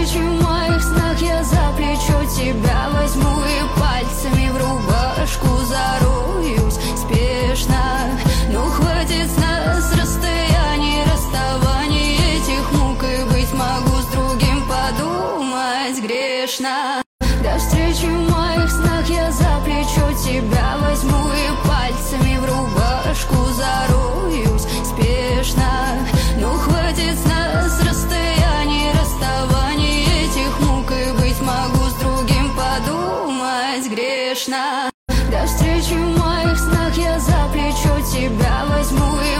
встречи в моих снах я за плечо тебя возьму и пальцами в рубашку зароюсь спешно. Ну хватит с нас расстояний, расставаний, этих мук, и быть могу с другим подумать грешно. До встречи в моих снах я за плечо тебя возьму и пальцами в рубашку зароюсь спешно. Ну хватит с нас расстояний, расставаний, этих мук, и быть могу с другим подумать грешно. До встречи в моих снах я за плечо тебя возьму и